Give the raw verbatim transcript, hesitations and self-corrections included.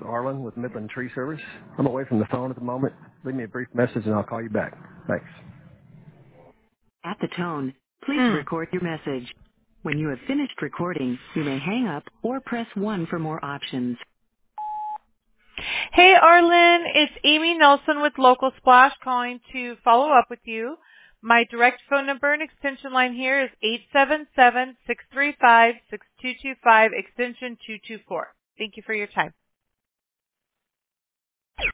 Arlen with Midland Tree Service. I'm away from the phone at the moment. Leave me a brief message and I'll call you back. Thanks. At the tone, please mm. record your message. When you have finished recording, you may hang up or press one for more options. Hey, Arlen, it's Amy Nelson with Local Splash calling to follow up with you. My direct phone number and extension line here is eight seven seven, six three five, six two two five, extension two two four. Thank you for your time.